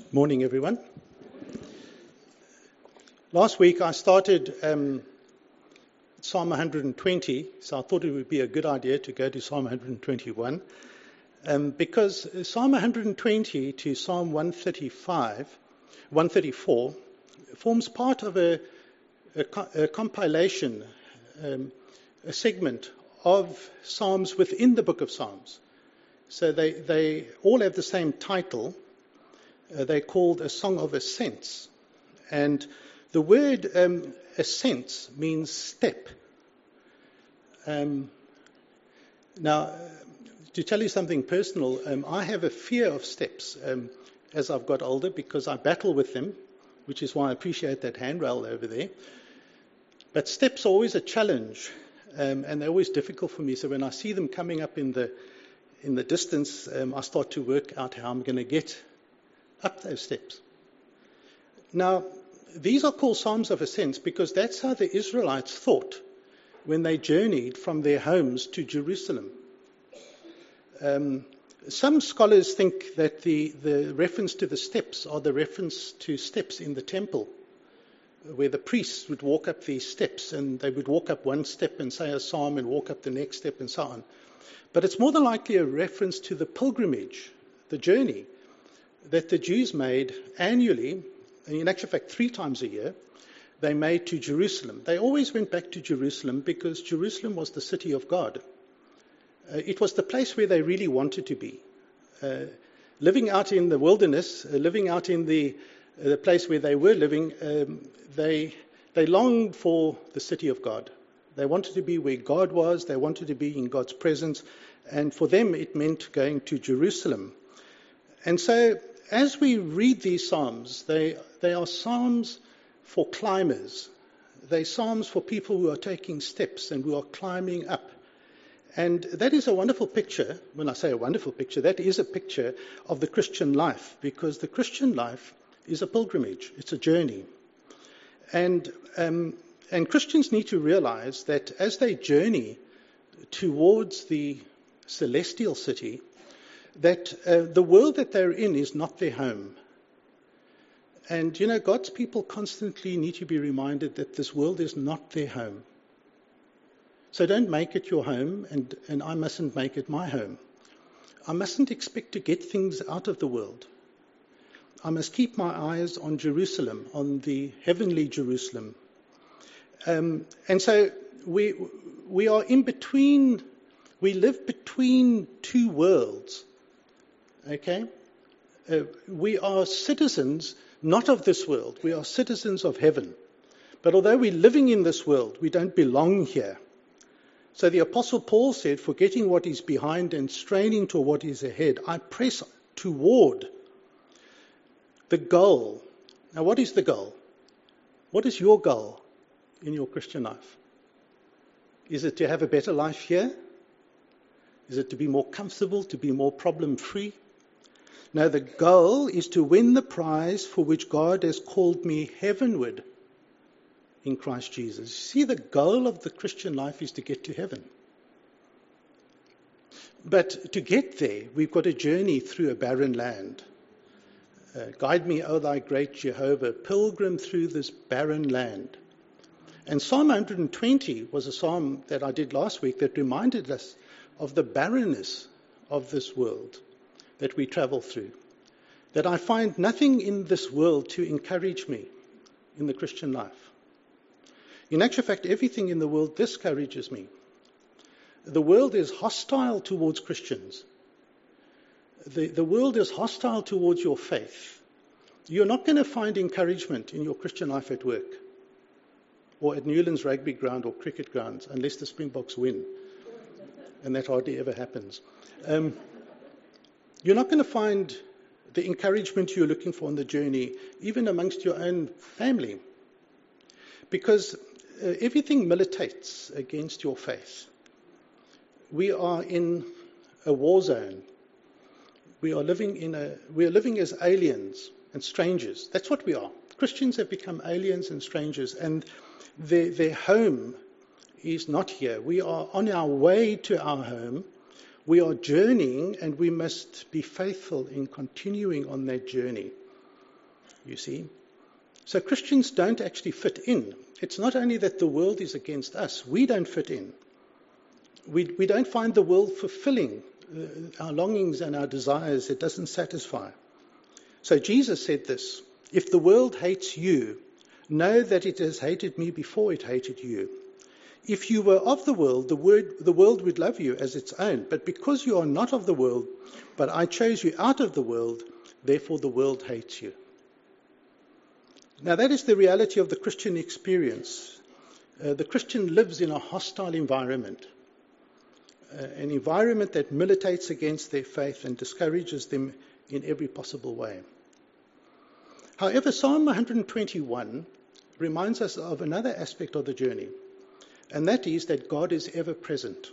Morning, everyone. Last week I started Psalm 120, so I thought it would be a good idea to go to Psalm 121, because Psalm 120 to Psalm 134 forms part of a compilation, a segment of Psalms within the book of Psalms. So they all have the same title. They're called a song of ascents. And the word ascents means step. Now, to tell you something personal, I have a fear of steps as I've got older because I battle with them, which is why I appreciate that handrail over there. But steps are always a challenge, and they're always difficult for me. So when I see them coming up in the distance, I start to work out how I'm going to get up those steps. Now, these are called Psalms of Ascents because that's how the Israelites thought when they journeyed from their homes to Jerusalem. Some scholars think that the reference to the steps are the reference to steps in the temple, where the priests would walk up these steps, and they would walk up one step and say a psalm and walk up the next step and so on. But it's more than likely a reference to the pilgrimage, the journey, that the Jews made annually, and in actual fact 3 times a year, they made to Jerusalem. They always went back to Jerusalem because Jerusalem was the city of God. It was the place where they really wanted to be. Living out in the wilderness, living out in the place where they were living, they longed for the city of God. They wanted to be where God was. They wanted to be in God's presence. And for them, it meant going to Jerusalem. And so, as we read these Psalms, they are Psalms for climbers. They're Psalms for people who are taking steps and who are climbing up. And that is a wonderful picture. When I say a wonderful picture, that is a picture of the Christian life, because the Christian life is a pilgrimage. It's a journey. And Christians need to realize that as they journey towards the celestial city, that the world that they're in is not their home. And, God's people constantly need to be reminded that this world is not their home. So don't make it your home, and I mustn't make it my home. I mustn't expect to get things out of the world. I must keep my eyes on Jerusalem, on the heavenly Jerusalem. And so we are in between, we live between two worlds. Okay? We are citizens not of this world. We are citizens of heaven. But although we're living in this world, we don't belong here. So the Apostle Paul said, forgetting what is behind and straining to what is ahead, I press toward the goal. Now, what is the goal? What is your goal in your Christian life? Is it to have a better life here? Is it to be more comfortable, to be more problem-free? No, the goal is to win the prize for which God has called me heavenward in Christ Jesus. See, the goal of the Christian life is to get to heaven. But to get there, we've got to journey through a barren land. Guide me, O thy great Jehovah, pilgrim through this barren land. And Psalm 120 was a psalm that I did last week that reminded us of the barrenness of this world that we travel through. That I find nothing in this world to encourage me in the Christian life. In actual fact, everything in the world discourages me. The world is hostile towards Christians. The world is hostile towards your faith. You're not going to find encouragement in your Christian life at work or at Newlands rugby ground or cricket grounds unless the Springboks win. And that hardly ever happens. You're not going to find the encouragement you're looking for on the journey, even amongst your own family. Because everything militates against your faith. We are in a war zone. We are living as aliens and strangers. That's what we are. Christians have become aliens and strangers, and their home is not here. We are on our way to our home. We are journeying, and we must be faithful in continuing on that journey. you see. So Christians don't actually fit in. It's not only that the world is against us, we don't fit in. We don't find the world fulfilling our longings and our desires. It doesn't satisfy. So Jesus said this, if the world hates you, know that it has hated me before it hated you. If you were of the world would love you as its own. But because you are not of the world, but I chose you out of the world, therefore the world hates you. Now that is the reality of the Christian experience. The Christian lives in a hostile environment, an environment that militates against their faith and discourages them in every possible way. However, Psalm 121 reminds us of another aspect of the journey, and that is that God is ever present.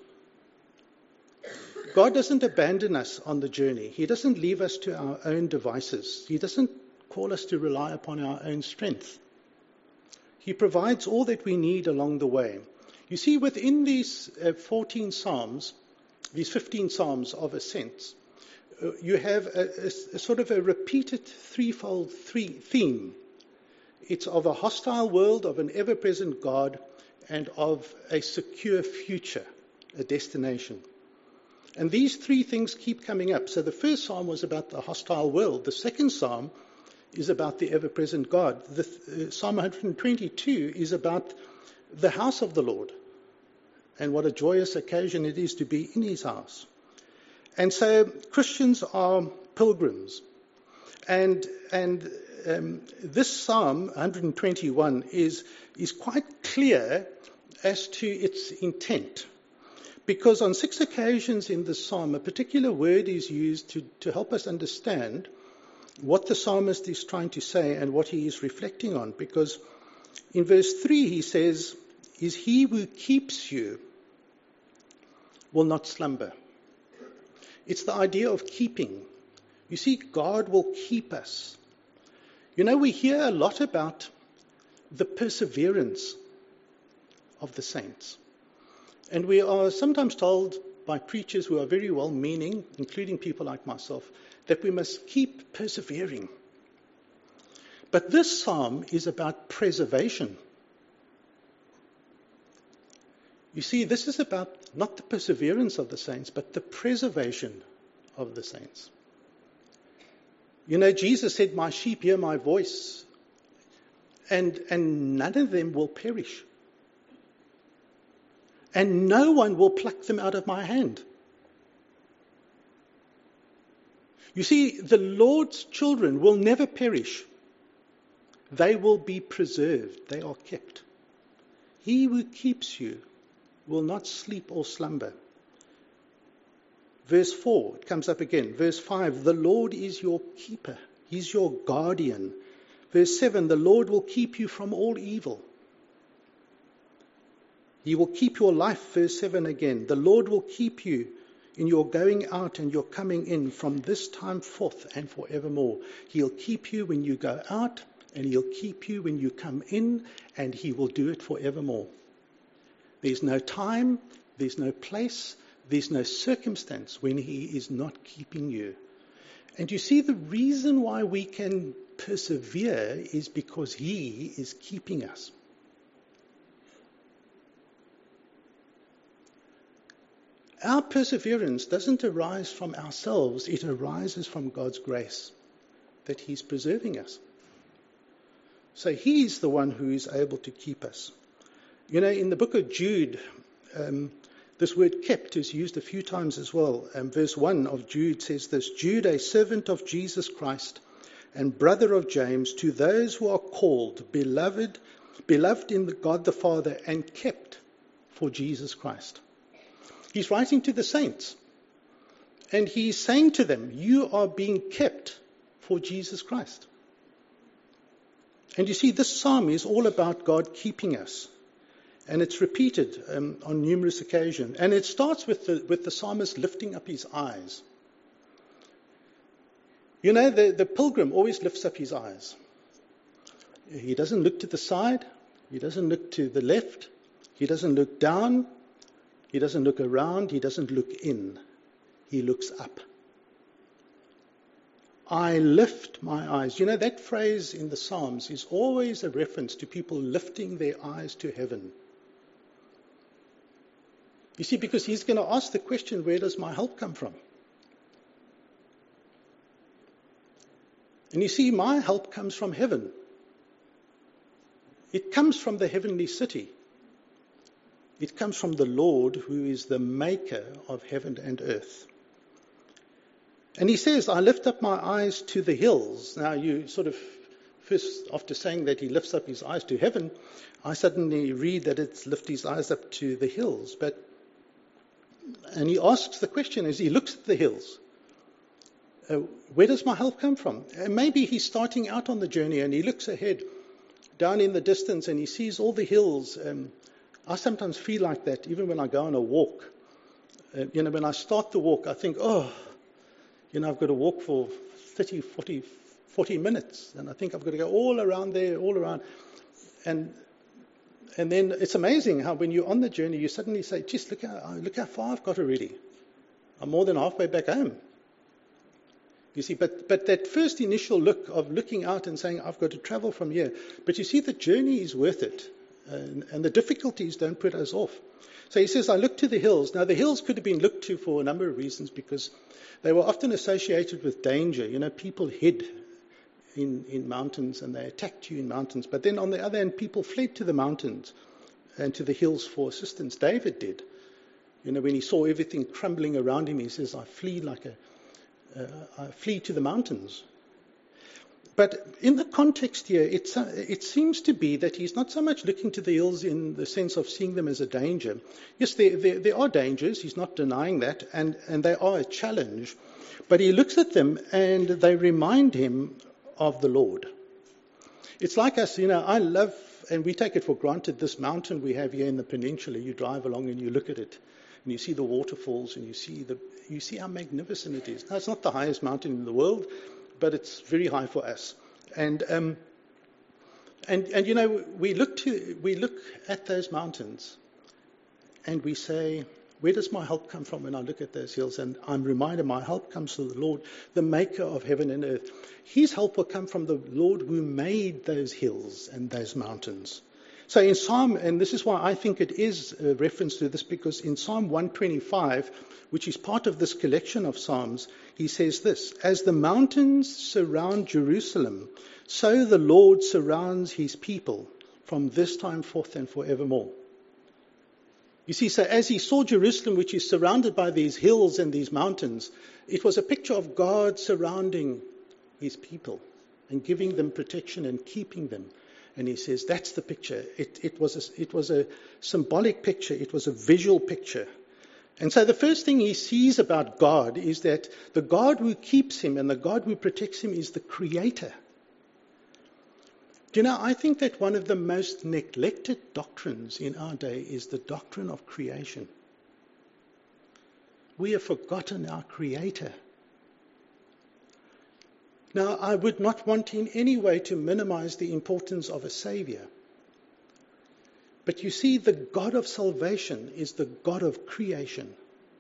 God doesn't abandon us on the journey. He doesn't leave us to our own devices. He doesn't call us to rely upon our own strength. He provides all that we need along the way. You see, within these 14 Psalms, these 15 Psalms of ascents, you have a sort of a repeated threefold theme. It's of a hostile world, of an ever-present God, and of a secure future, a destination. And these three things keep coming up. So the first Psalm was about the hostile world. The second Psalm is about the ever-present God. Psalm 122 is about the house of the Lord, and what a joyous occasion it is to be in his house. And so Christians are pilgrims. And this Psalm 121 is quite clear as to its intent. Because on 6 occasions in the Psalm, a particular word is used to help us understand what the psalmist is trying to say and what he is reflecting on. Because in verse 3 he says, is he who keeps you will not slumber. It's the idea of keeping. You see, God will keep us. You know, we hear a lot about the perseverance of the saints. And we are sometimes told by preachers who are very well-meaning, including people like myself, that we must keep persevering. But this psalm is about preservation. You see, this is about not the perseverance of the saints, but the preservation of the saints. You know, Jesus said, my sheep hear my voice, and none of them will perish. And no one will pluck them out of my hand. You see, the Lord's children will never perish. They will be preserved. They are kept. He who keeps you will not sleep or slumber. Verse 4, it comes up again. Verse 5, the Lord is your keeper. He's your guardian. Verse 7, the Lord will keep you from all evil. He will keep your life. Verse 7 again, the Lord will keep you in your going out and your coming in from this time forth and forevermore. He'll keep you when you go out, and he'll keep you when you come in, and he will do it forevermore. There's no time, there's no place, there's no circumstance when he is not keeping you. And you see, the reason why we can persevere is because he is keeping us. Our perseverance doesn't arise from ourselves, it arises from God's grace, that he's preserving us. So he's the one who is able to keep us. You know, in the book of Jude, this word kept is used a few times as well. Verse 1 of Jude says this, Jude, a servant of Jesus Christ and brother of James, to those who are called, beloved in God the Father, and kept for Jesus Christ. He's writing to the saints, and he's saying to them, you are being kept for Jesus Christ. And you see, this psalm is all about God keeping us. And it's repeated on numerous occasions. And it starts with the psalmist lifting up his eyes. You know, the pilgrim always lifts up his eyes. He doesn't look to the side. He doesn't look to the left. He doesn't look down. He doesn't look around. He doesn't look in. He looks up. I lift my eyes. You know, that phrase in the Psalms is always a reference to people lifting their eyes to heaven. You see, because he's going to ask the question, where does my help come from? And you see, my help comes from heaven. It comes from the heavenly city. It comes from the Lord, who is the maker of heaven and earth. And he says, I lift up my eyes to the hills. Now you sort of, first after saying that he lifts up his eyes to heaven, I suddenly read that it's lift his eyes up to the hills. And he asks the question as he looks at the hills, where does my help come from? And maybe he's starting out on the journey and he looks ahead down in the distance and he sees all the hills. I sometimes feel like that even when I go on a walk. When I start the walk, I think, I've got to walk for 30, 40 minutes. And I think I've got to go all around there, all around. And then it's amazing how when you're on the journey, you suddenly say, just look how far I've got already. I'm more than halfway back home. You see, but that first initial look of looking out and saying, I've got to travel from here. But you see, the journey is worth it. And the difficulties don't put us off. So he says, I look to the hills. Now, the hills could have been looked to for a number of reasons because they were often associated with danger. You know, people hid in mountains and they attacked you in mountains. But then on the other hand, people fled to the mountains and to the hills for assistance. David did. You know, when he saw everything crumbling around him, he says, I flee to the mountains. But in the context here, it seems to be that he's not so much looking to the hills in the sense of seeing them as a danger. Yes, there are dangers. He's not denying that, and they are a challenge. But he looks at them and they remind him of the Lord. It's like us, I love, and we take it for granted, this mountain we have here in the peninsula. You drive along and you look at it, and you see the waterfalls, and you see how magnificent it is. Now, it's not the highest mountain in the world, but it's very high for us. And we look at those mountains and we say, where does my help come from when I look at those hills? And I'm reminded my help comes from the Lord, the maker of heaven and earth. His help will come from the Lord who made those hills and those mountains. So in Psalm, and this is why I think it is a reference to this, because in Psalm 125, which is part of this collection of Psalms, he says this, as the mountains surround Jerusalem, so the Lord surrounds his people from this time forth and forevermore. You see, so as he saw Jerusalem, which is surrounded by these hills and these mountains, it was a picture of God surrounding his people and giving them protection and keeping them. And he says, that's the picture. It was a symbolic picture. It was a visual picture. And so the first thing he sees about God is that the God who keeps him and the God who protects him is the Creator. Do you know, I think that one of the most neglected doctrines in our day is the doctrine of creation. We have forgotten our Creator. Now, I would not want in any way to minimize the importance of a Savior. But you see, the God of salvation is the God of creation.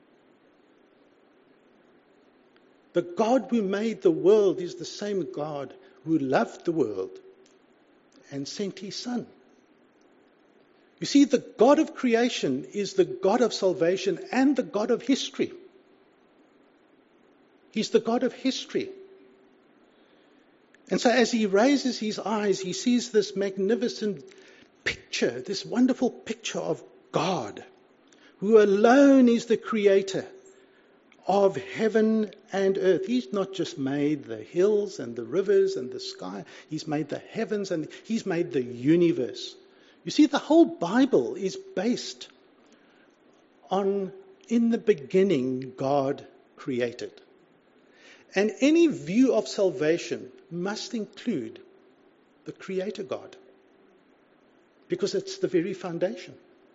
The God who made the world is the same God who loved the world and sent his Son. You see, the God of creation is the God of salvation and the God of history. He's the God of history. And so as he raises his eyes, he sees this magnificent picture, this wonderful picture of God, who alone is the creator of heaven and earth. He's not just made the hills and the rivers and the sky. He's made the heavens and he's made the universe. You see, the whole Bible is based on, in the beginning, God created. And any view of salvation must include the Creator God, because it's the very foundation.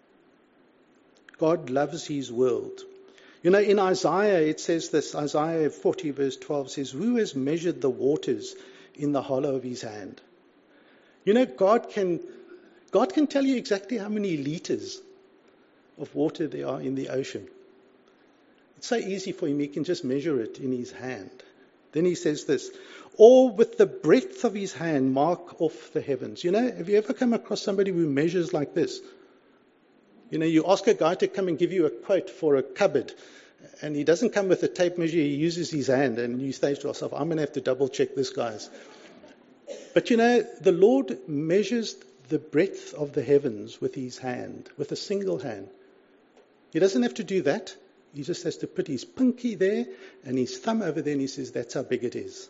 God loves his world. You know, in Isaiah it says this, Isaiah 40 verse 12 says, who has measured the waters in the hollow of his hand? You know, God can tell you exactly how many liters of water there are in the ocean. It's so easy for him, he can just measure it in his hand. Then he says this, or with the breadth of his hand mark off the heavens. Have you ever come across somebody who measures like this? You ask a guy to come and give you a quote for a cupboard, and he doesn't come with a tape measure, he uses his hand, and you say to yourself, I'm going to have to double check this, guys. But the Lord measures the breadth of the heavens with his hand, with a single hand. He doesn't have to do that. He just has to put his pinky there and his thumb over there, and he says, that's how big it is.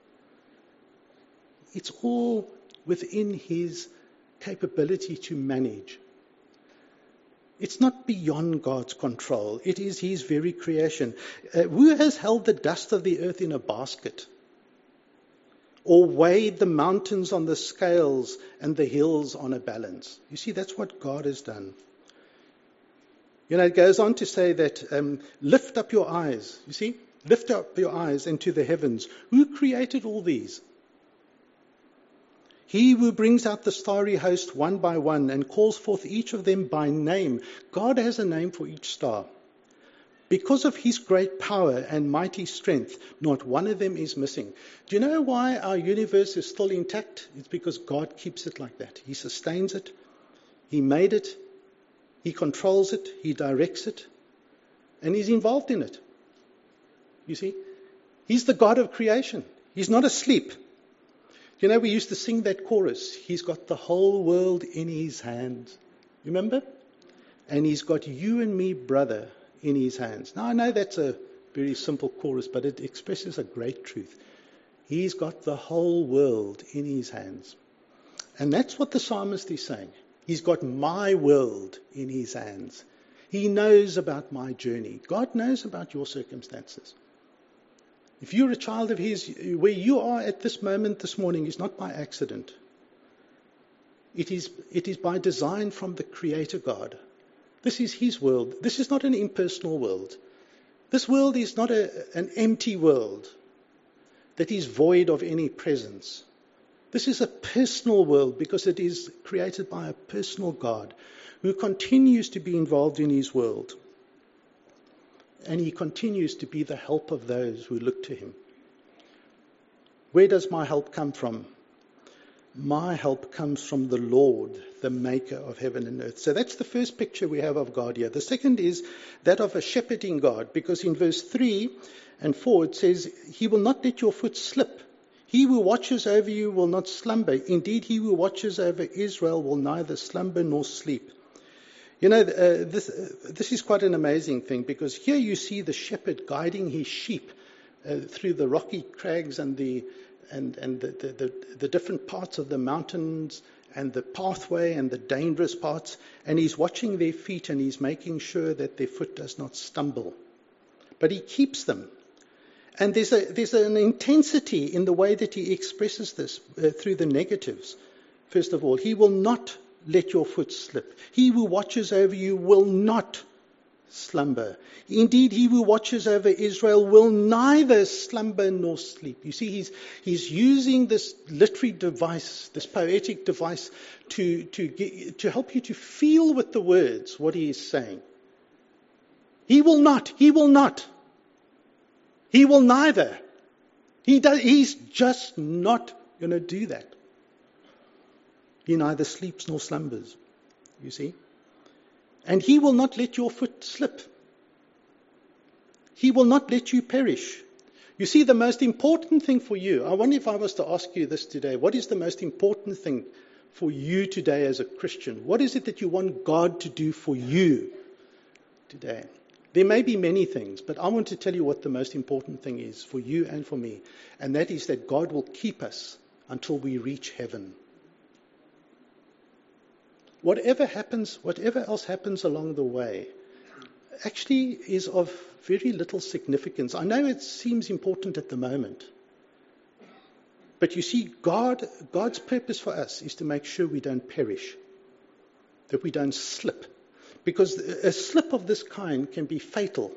It's all within his capability to manage. It's not beyond God's control. It is his very creation. Who has held the dust of the earth in a basket? Or weighed the mountains on the scales and the hills on a balance? You see, that's what God has done. It goes on to say that lift up your eyes. You see, lift up your eyes into the heavens. Who created all these? He who brings out the starry host one by one and calls forth each of them by name. God has a name for each star. Because of his great power and mighty strength, not one of them is missing. Do you know why our universe is still intact? It's because God keeps it like that. He sustains it. He made it. He controls it. He directs it. And he's involved in it. You see? He's the God of creation. He's not asleep. We used to sing that chorus. He's got the whole world in his hands. Remember? And he's got you and me, brother, in his hands. Now, I know that's a very simple chorus, but it expresses a great truth. He's got the whole world in his hands. And that's what the psalmist is saying. He's got my world in his hands. He knows about my journey. God knows about your circumstances. If you're a child of his, where you are at this moment this morning is not by accident. It is by design from the Creator God. This is his world. This is not an impersonal world. This world is not an empty world that is void of any presence. This is a personal world because it is created by a personal God who continues to be involved in his world. And he continues to be the help of those who look to him. Where does my help come from? My help comes from the Lord, the maker of heaven and earth. So that's the first picture we have of God here. The second is that of a shepherding God, because in verse 3 and 4 it says, he will not let your foot slip. He who watches over you will not slumber. Indeed, he who watches over Israel will neither slumber nor sleep. This is quite an amazing thing, because here you see the shepherd guiding his sheep through the rocky crags and the different parts of the mountains and the pathway and the dangerous parts, and he's watching their feet and he's making sure that their foot does not stumble. But he keeps them. And there's an intensity in the way that he expresses this through the negatives. First of all, he will not let your foot slip. He who watches over you will not slumber. Indeed, he who watches over Israel will neither slumber nor sleep. You see, he's using this literary device, this poetic device, to help you to feel with the words what he is saying. He will not. He will not. He will neither. He's just not going to do that. He neither sleeps nor slumbers, you see. And he will not let your foot slip. He will not let you perish. You see, the most important thing for you, I wonder if I was to ask you this today, what is the most important thing for you today as a Christian? What is it that you want God to do for you today? There may be many things, but I want to tell you what the most important thing is for you and for me. And that is that God will keep us until we reach heaven. Whatever else happens along the way, actually is of very little significance. I know it seems important at the moment. But you see, God's purpose for us is to make sure we don't perish, that we don't slip. Because a slip of this kind can be fatal.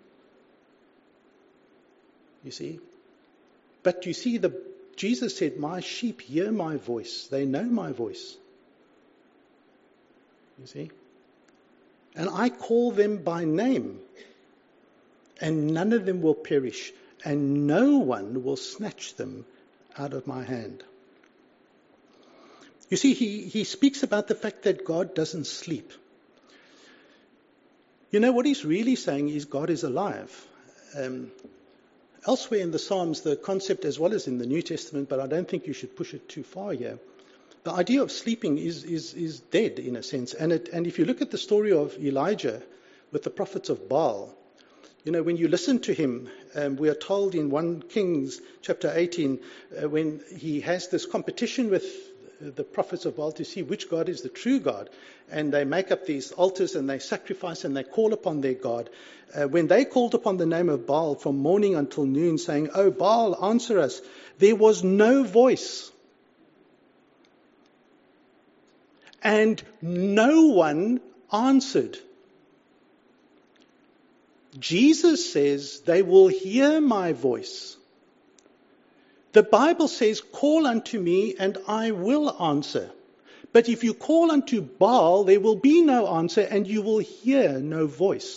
You see? But you see, Jesus said, my sheep hear my voice. They know my voice. You see? And I call them by name. And none of them will perish. and no one will snatch them out of my hand. You see, he speaks about the fact that God doesn't sleep. You know, what he's really saying is God is alive. Elsewhere in the Psalms, the concept, as well as in the New Testament, but I don't think you should push it too far here, the idea of sleeping is dead in a sense. And if you look at the story of Elijah with the prophets of Baal, you know, when you listen to him, we are told in 1 Kings chapter 18, when he has this competition with the prophets of Baal to see which God is the true God, and they make up these altars and they sacrifice and they call upon their God. When they called upon the name of Baal from morning until noon, saying, "Oh Baal, answer us," there was no voice. And no one answered. Jesus says, "They will hear my voice." The Bible says, "Call unto me and I will answer." But if you call unto Baal, there will be no answer and you will hear no voice.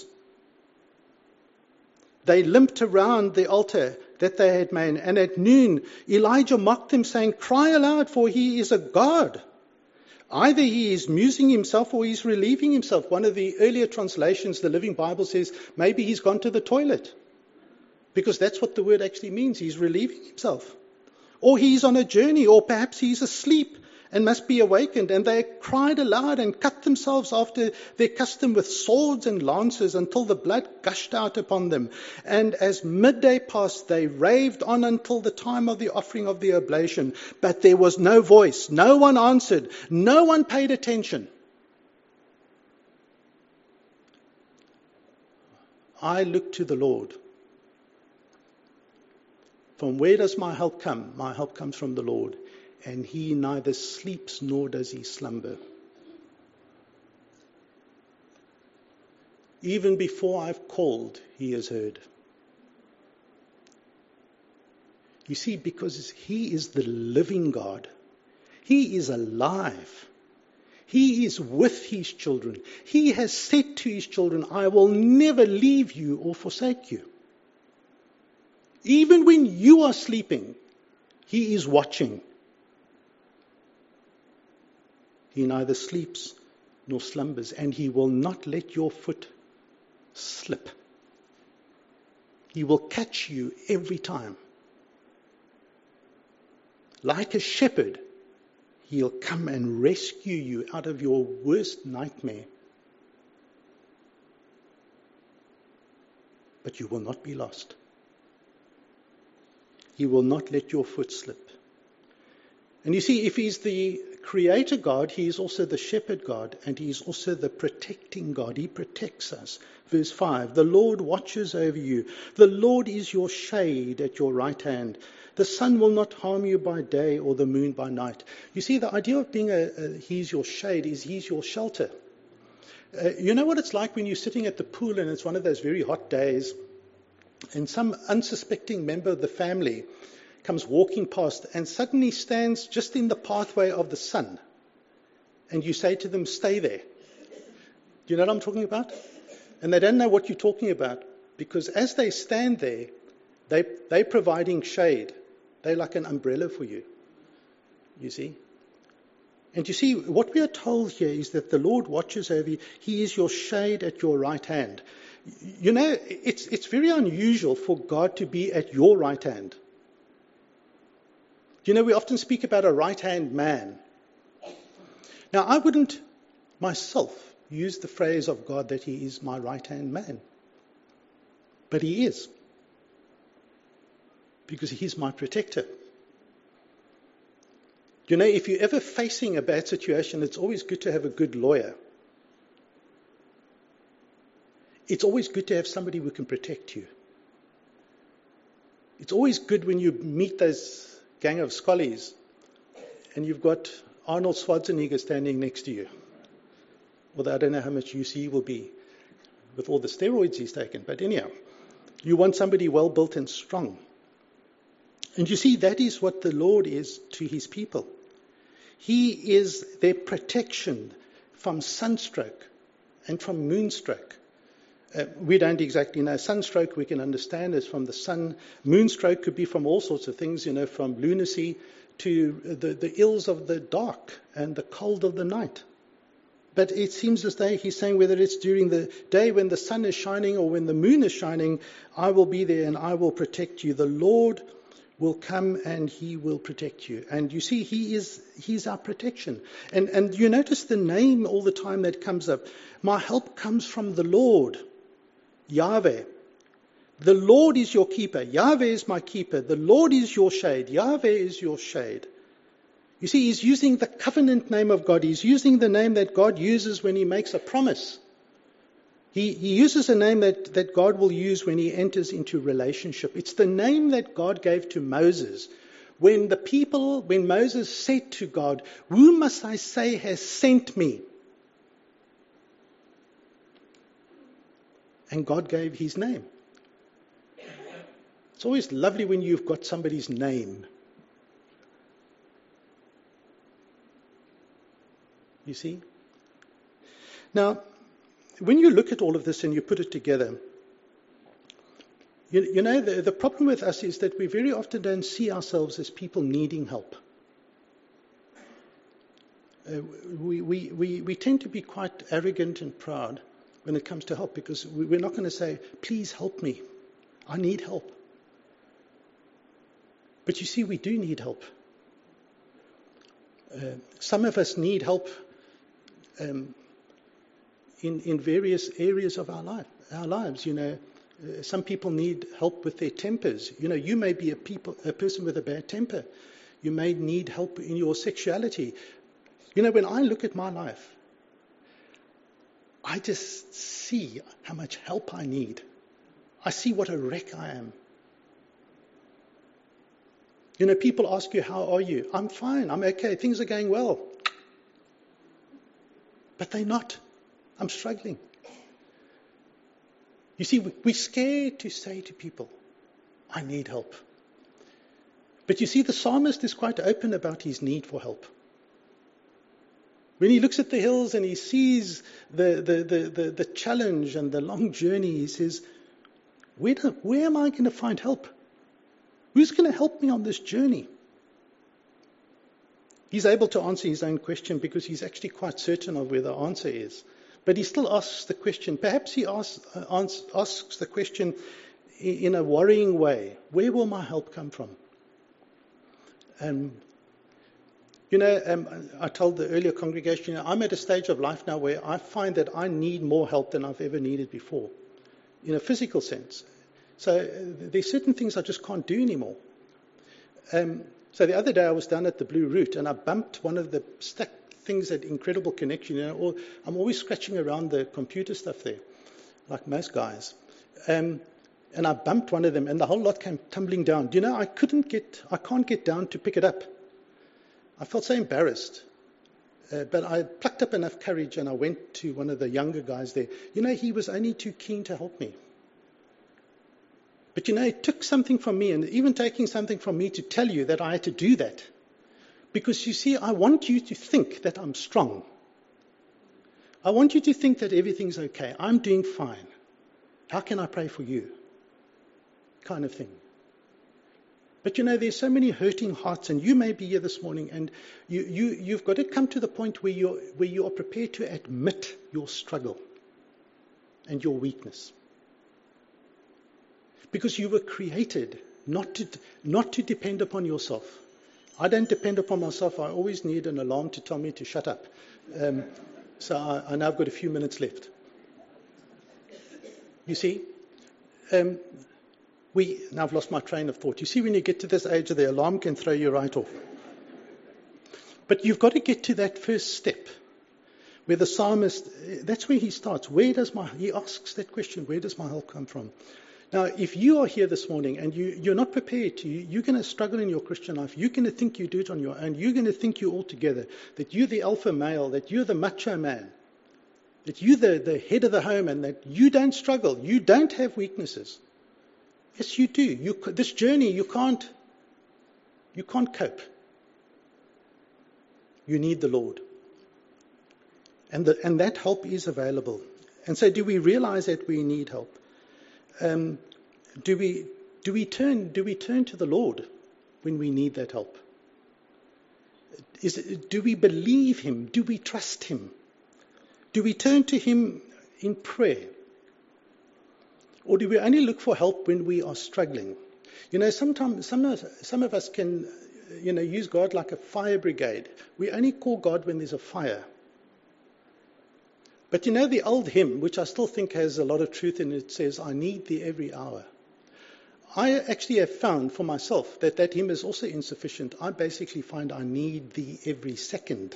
They limped around the altar that they had made, and at noon Elijah mocked them, saying, "Cry aloud, for he is a god. Either he is musing himself or he's relieving himself." One of the earlier translations, the Living Bible, says maybe he's gone to the toilet. Because that's what the word actually means. He's relieving himself. Or he's on a journey, or perhaps he's asleep and must be awakened. And they cried aloud and cut themselves after their custom with swords and lances until the blood gushed out upon them. And as midday passed, they raved on until the time of the offering of the oblation. But there was no voice. No one answered. No one paid attention. I look to the Lord. From where does my help come? My help comes from the Lord. And he neither sleeps nor does he slumber. Even before I've called, he has heard. You see, because he is the living God. He is alive. He is with his children. He has said to his children, "I will never leave you or forsake you." Even when you are sleeping, he is watching. He neither sleeps nor slumbers, and he will not let your foot slip. He will catch you every time. Like a shepherd, he'll come and rescue you out of your worst nightmare. But you will not be lost. He will not let your foot slip. And you see, if he's the creator God, he is also the shepherd God, and he is also the protecting God. He protects us. Verse 5, "The Lord watches over you. The Lord is your shade at your right hand. The sun will not harm you by day or the moon by night." You see, the idea of being he's your shade is he's your shelter. You know what it's like when you're sitting at the pool and it's one of those very hot days, and some unsuspecting member of the family comes walking past and suddenly stands just in the pathway of the sun. And you say to them, "Stay there." Do you know what I'm talking about? And they don't know what you're talking about, because as they stand there, they're providing shade. They're like an umbrella for you, you see. And you see, what we are told here is that the Lord watches over you. He is your shade at your right hand. You know, it's very unusual for God to be at your right hand. You know, we often speak about a right-hand man. Now, I wouldn't myself use the phrase of God that he is my right-hand man. But he is. Because he's my protector. You know, if you're ever facing a bad situation, it's always good to have a good lawyer. It's always good to have somebody who can protect you. It's always good when you meet those gang of scollies and you've got Arnold Schwarzenegger standing next to you. Although I don't know how much use he will be with all the steroids he's taken. But anyhow, you want somebody well built and strong. And you see, that is what the Lord is to his people. He is their protection from sunstroke and from moonstroke. We don't exactly know. Sunstroke we can understand is from the sun. Moonstroke could be from all sorts of things, from lunacy to the ills of the dark and the cold of the night. But it seems as though he's saying whether it's during the day when the sun is shining or when the moon is shining, I will be there and I will protect you. The Lord will come and he will protect you. And you see, he's our protection. And you notice the name all the time that comes up. My help comes from the Lord, Yahweh. The Lord is your keeper. Yahweh is my keeper. The Lord is your shade. Yahweh is your shade. You see, he's using the covenant name of God. He's using the name that God uses when he makes a promise. He uses a name that God will use when he enters into relationship. It's the name that God gave to Moses. When Moses said to God, who must I say has sent me? And God gave his name. It's always lovely when you've got somebody's name. You see? Now, when you look at all of this and you put it together, the problem with us is that we very often don't see ourselves as people needing help. We tend to be quite arrogant and proud when it comes to help because we're not going to say, please help me. I need help. But you see, we do need help. Some of us need help in various areas of our lives. Some people need help with their tempers. You may be a person with a bad temper. You may need help in your sexuality. When I look at my life, I just see how much help I need. I see what a wreck I am. People ask you, how are you? I'm fine. I'm okay. Things are going well. But they're not. I'm struggling. You see, we're scared to say to people, I need help. But you see, the psalmist is quite open about his need for help. When he looks at the hills and he sees the challenge and the long journey, he says, where am I going to find help? Who's going to help me on this journey? He's able to answer his own question because he's actually quite certain of where the answer is. But he still asks the question. Perhaps he asks the question in a worrying way. Where will my help come from? I told the earlier congregation, I'm at a stage of life now where I find that I need more help than I've ever needed before, in a physical sense. So there's certain things I just can't do anymore. So the other day I was down at the Blue Route and I bumped one of the stack things at Incredible Connection. I'm always scratching around the computer stuff there, like most guys. And I bumped one of them and the whole lot came tumbling down. I can't get down to pick it up. I felt so embarrassed. But I plucked up enough courage and I went to one of the younger guys there. He was only too keen to help me. But it took something from me, and even taking something from me to tell you that I had to do that. Because you see, I want you to think that I'm strong. I want you to think that everything's okay. I'm doing fine. How can I pray for you? Kind of thing. But there's so many hurting hearts, and you may be here this morning, and you've got to come to the point where you are prepared to admit your struggle and your weakness. Because you were created not to depend upon yourself. I don't depend upon myself. I always need an alarm to tell me to shut up. So I know I've got a few minutes left. You see, now I've lost my train of thought. You see, when you get to this age, the alarm can throw you right off. But you've got to get to that first step, where the psalmist, that's where he starts. He asks that question, where does my help come from? Now, if you are here this morning and you're not prepared you're going to struggle in your Christian life. You're going to think you do it on your own. You're going to think you're all together, that you're the alpha male, that you're the macho man, that you're the head of the home, and that you don't struggle. You don't have weaknesses. Yes, you do. This journey, you can't cope. You need the Lord. And that help is available. And so do we realize that we need help? Do we turn to the Lord when we need that help? Do we believe him? Do we trust him? Do we turn to him in prayer? Or do we only look for help when we are struggling? Sometimes some of us can, use God like a fire brigade. We only call God when there's a fire. But the old hymn, which I still think has a lot of truth in it, says, "I need thee every hour." I actually have found for myself that hymn is also insufficient. I basically find I need thee every second.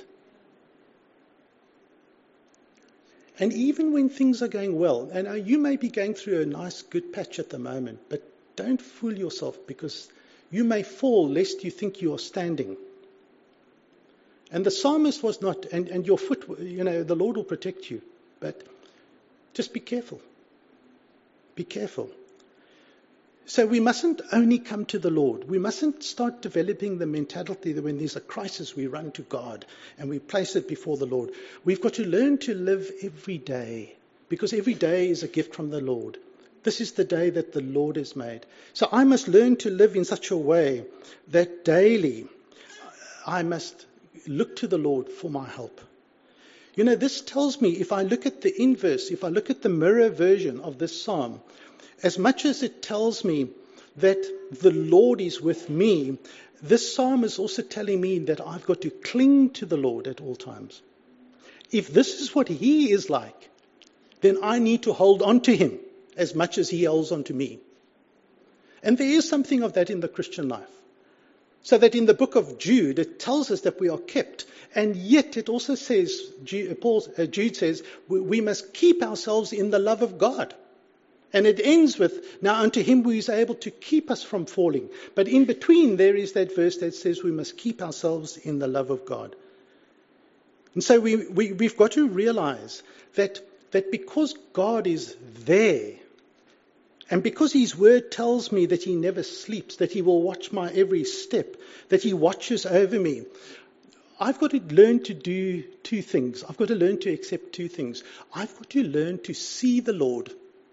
And even when things are going well, and you may be going through a nice, good patch at the moment, but don't fool yourself, because you may fall lest you think you are standing. And the psalmist was not, and your foot, the Lord will protect you, but just be careful. Be careful. So we mustn't only come to the Lord. We mustn't start developing the mentality that when there's a crisis, we run to God and we place it before the Lord. We've got to learn to live every day, because every day is a gift from the Lord. This is the day that the Lord has made. So I must learn to live in such a way that daily I must look to the Lord for my help. This tells me, if I look at the inverse, if I look at the mirror version of this psalm, as much as it tells me that the Lord is with me, this psalm is also telling me that I've got to cling to the Lord at all times. If this is what he is like, then I need to hold on to him as much as he holds on to me. And there is something of that in the Christian life. So that in the book of Jude, it tells us that we are kept. And yet it also says, Jude says, we must keep ourselves in the love of God. And it ends with, now unto him who is able to keep us from falling. But in between there is that verse that says we must keep ourselves in the love of God. And so we've got to realize that because God is there, and because his word tells me that he never sleeps, that he will watch my every step, that he watches over me, I've got to learn to do two things. I've got to learn to accept two things. I've got to learn to see the Lord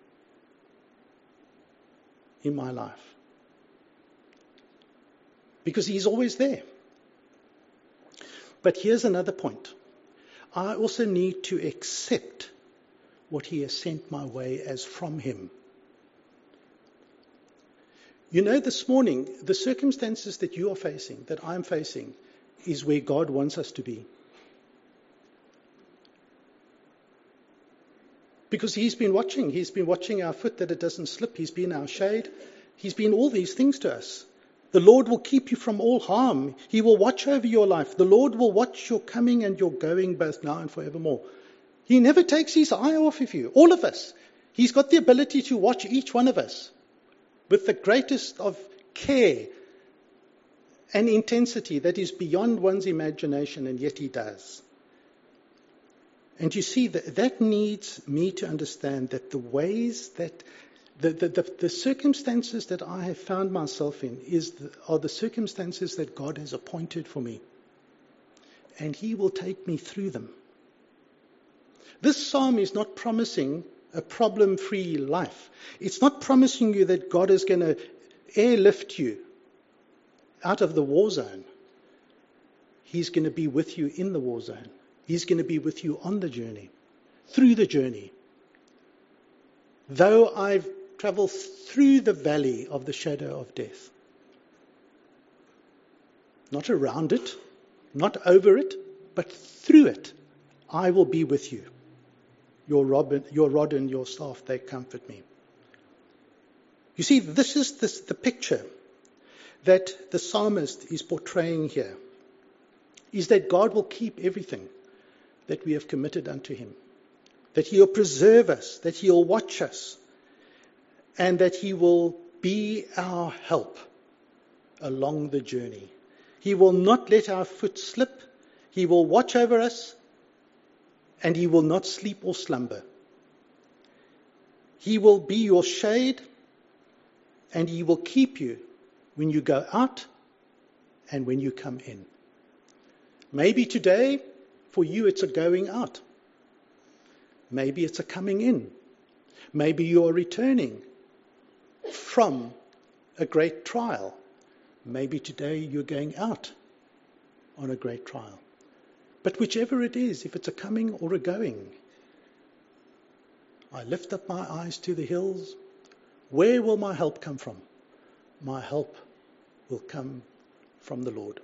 in my life, because he's always there. But here's another point. I also need to accept what he has sent my way as from him. This morning, the circumstances that you are facing, that I'm facing, is where God wants us to be. Because he's been watching. He's been watching our foot that it doesn't slip. He's been our shade. He's been all these things to us. The Lord will keep you from all harm. He will watch over your life. The Lord will watch your coming and your going, both now and forevermore. He never takes his eye off of you. All of us. He's got the ability to watch each one of us with the greatest of care and intensity that is beyond one's imagination, and yet he does. And you see, that needs me to understand that the ways that the circumstances that I have found myself in are the circumstances that God has appointed for me. And he will take me through them. This psalm is not promising a problem-free life. It's not promising you that God is going to airlift you out of the war zone. He's going to be with you in the war zone. He's going to be with you on the journey, through the journey. Though I've traveled through the valley of the shadow of death. Not around it, not over it, but through it, I will be with you. Your rod and your staff, they comfort me. You see, this is the picture that the psalmist is portraying here, is that God will keep everything that we have committed unto him, that he'll preserve us, that he'll watch us, and that he will be our help along the journey. He will not let our foot slip. He will watch over us, and he will not sleep or slumber. He will be your shade, and he will keep you when you go out and when you come in. Maybe today, for you, it's a going out. Maybe it's a coming in. Maybe you're returning from a great trial. Maybe today you're going out on a great trial. But whichever it is, if it's a coming or a going, I lift up my eyes to the hills. Where will my help come from? My help will come from the Lord.